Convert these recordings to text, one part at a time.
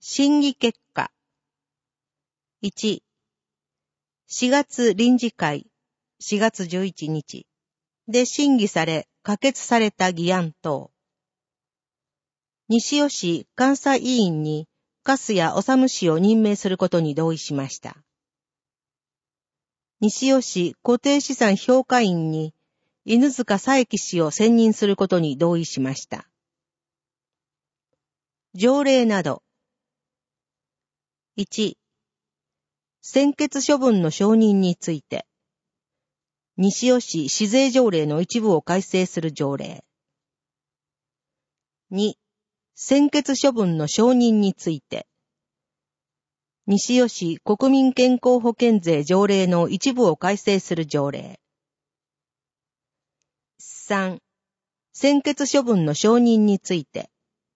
審議結果。1、4月臨時会4月11日で審議され可決された議案等。西尾市監査委員に粕谷治氏を任命することに同意しました。西尾市固定資産評価員に犬塚佐伯氏を選任することに同意しました。条例など。1、専決処分の承認について、西尾市市税条例の一部を改正する条例。2、専決処分の承認について、西尾市国民健康保険税条例の一部を改正する条例。3、専決処分の承認について、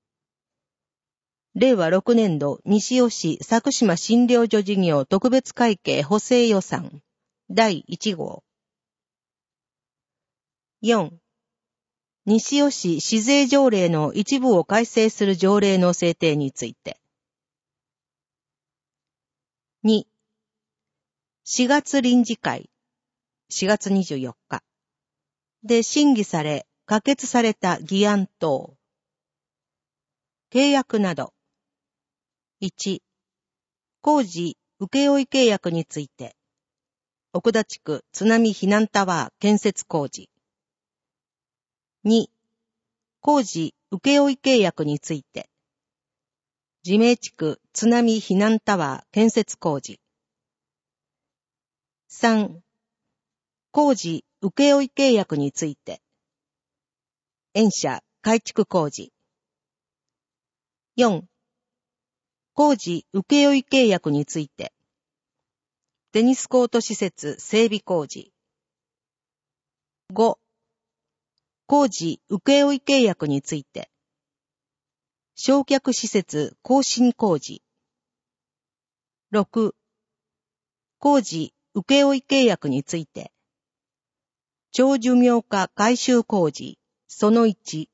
令和6年度西尾市佐久島診療所事業特別会計補正予算第1号。4、西尾市市税条例の一部を改正する条例の制定について。2、4月臨時会4月24日で審議され可決された議案等。契約など。1、工事請負契約について、奥田地区津波避難タワー建設工事。2、工事請負契約について、自明地区津波避難タワー建設工事。3、工事請負契約について、園舎改築工事。4、工事請負契約について、テニスコート施設整備工事。5、工事請負契約について、焼却施設更新工事。6、工事請負契約について、長寿命化改修工事その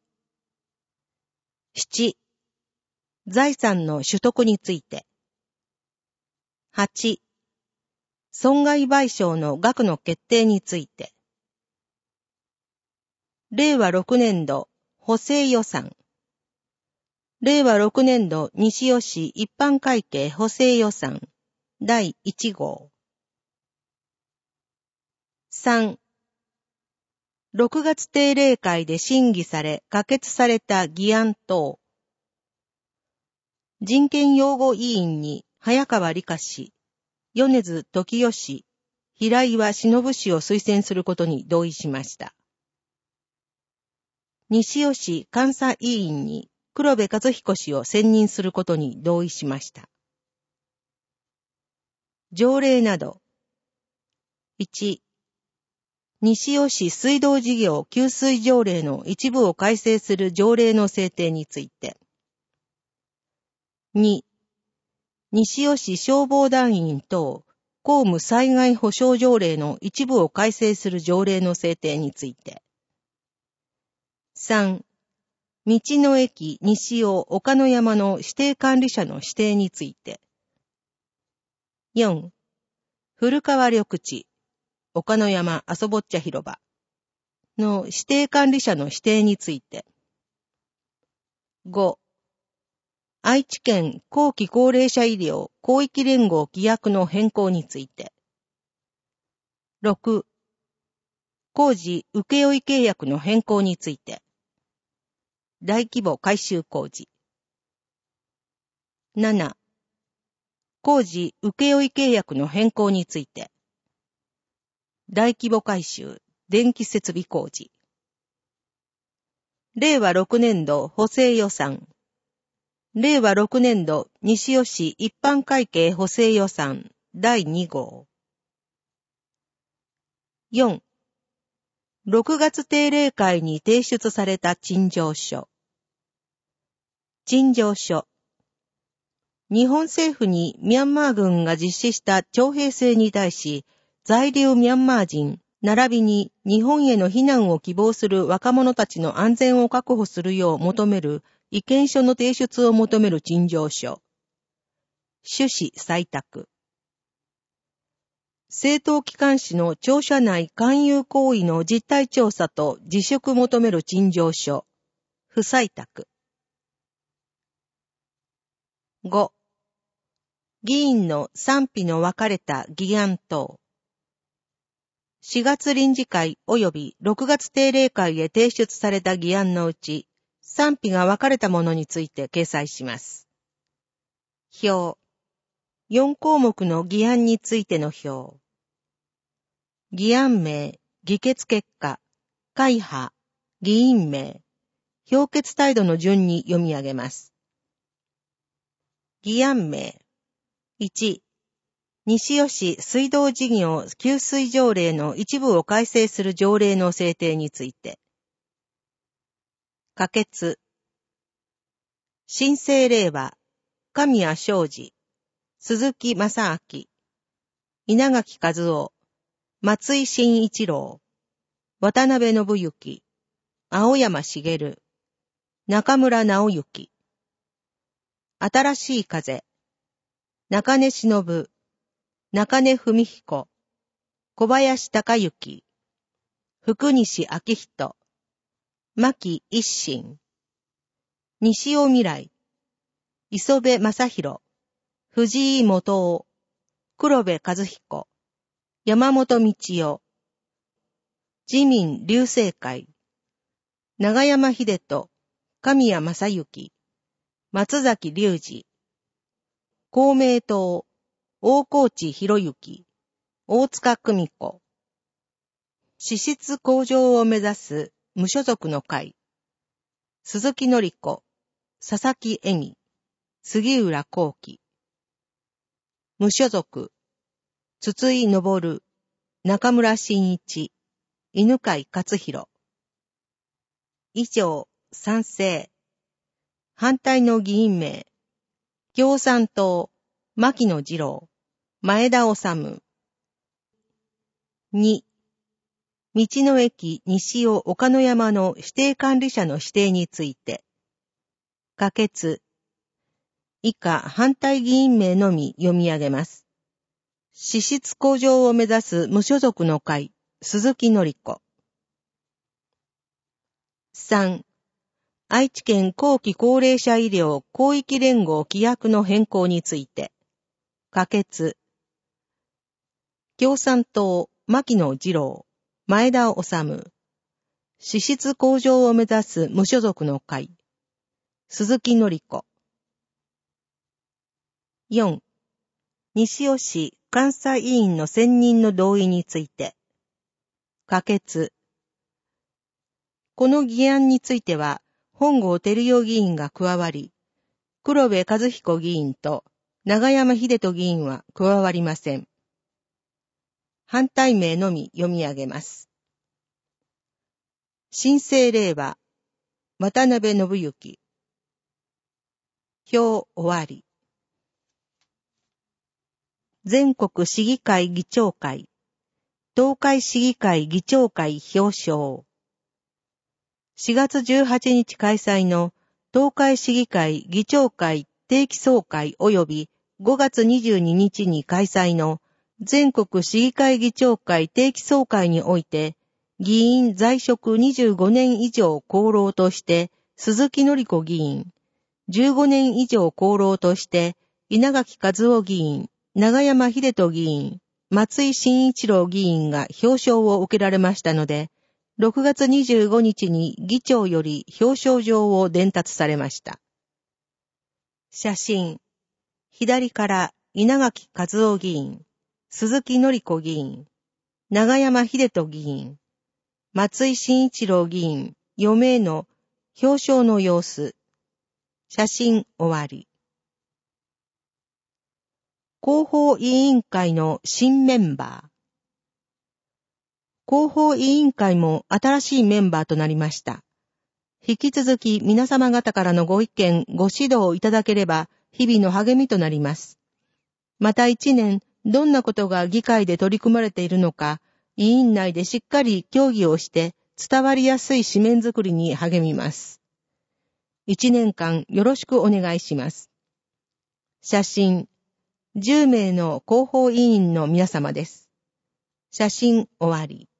1。7、財産の取得について。8、損害賠償の額の決定について。令和6年度補正予算。令和6年度西尾市一般会計補正予算第1号。3、6月定例会で審議され可決された議案等。人権擁護委員に早川理香氏、米津時代氏、平岩忍氏を推薦することに同意しました。西尾市監査委員に黒部和彦氏を選任することに同意しました。条例など。1、西尾市水道事業給水条例の一部を改正する条例の制定について。2、西尾市消防団員等公務災害保障条例の一部を改正する条例の制定について。3、道の駅西尾岡野山の指定管理者の指定について。4、古川緑地岡野山あそぼっちゃ広場の指定管理者の指定について。5、愛知県後期高齢者医療広域連合規約の変更について。6、工事請負契約の変更について。大規模改修工事。7、工事請負契約の変更について。大規模改修電気設備工事。令和6年度補正予算。令和6年度西尾市一般会計補正予算第2号。4、6月定例会に提出された陳情書。陳情書。日本政府にミャンマー軍が実施した徴兵制に対し、在留ミャンマー人、並びに日本への避難を希望する若者たちの安全を確保するよう求める意見書の提出を求める陳情書。 趣旨採択。政党機関紙の庁舎内勧誘行為の実態調査と自粛求める陳情書。不採択。5. 議員の賛否の分かれた議案等。4月臨時会及び6月定例会へ提出された議案のうち、賛否が分かれたものについて掲載します。表。4項目の議案についての表。議案名、議決結果、会派、議員名、評決態度の順に読み上げます。議案名。1、西尾市水道事業給水条例の一部を改正する条例の制定について。可決。新生令和、神谷昌司、鈴木正明、稲垣和夫、松井真一郎、渡辺信之、青山茂、中村直之、新しい風、中根忍、中根文彦、小林隆之、福西明人、牧一心、西尾未来、磯部正宏、藤井元夫、黒部和彦、山本道夫、自民流星会、長山秀人、神谷正幸、松崎隆二、公明党、大河内博之、大塚久美子、資質向上を目指す無所属の会、鈴木紀子、佐々木恵美、杉浦幸喜、無所属、筒井昇、中村真一、犬飼勝弘。以上、賛成。反対の議員名。共産党、牧野二郎、前田治。2、道の駅西尾岡野山の指定管理者の指定について。可決。以下、反対議員名のみ読み上げます。資質向上を目指す無所属の会、鈴木紀子。3. 愛知県後期高齢者医療広域連合規約の変更について。可決。共産党、牧野二郎、前田治。資質向上を目指す無所属の会、鈴木紀子。4. 西尾市監査委員の選任の同意について。可決。この議案については、本郷照代議員が加わり、黒部和彦議員と長山秀人議員は加わりません。反対名のみ読み上げます。新生令和、渡辺信之。表終わり。全国市議会議長会、東海市議会議長会表彰。4月18日開催の東海市議会議長会定期総会及び5月22日に開催の全国市議会議長会定期総会において、議員在職25年以上功労として鈴木紀子議員、15年以上功労として稲垣和夫議員、長山秀人議員、松井真一郎議員が表彰を受けられましたので、6月25日に議長より表彰状を伝達されました。写真。左から稲垣和夫議員、鈴木紀子議員、長山秀人議員、松井真一郎議員、4名の表彰の様子。写真終わり。広報委員会の新メンバー。広報委員会も新しいメンバーとなりました。引き続き皆様方からのご意見、ご指導いただければ日々の励みとなります。また1年、どんなことが議会で取り組まれているのか、委員内でしっかり協議をして伝わりやすい紙面作りに励みます。1年間よろしくお願いします。写真。 10名の広報委員の皆様です。写真終わり。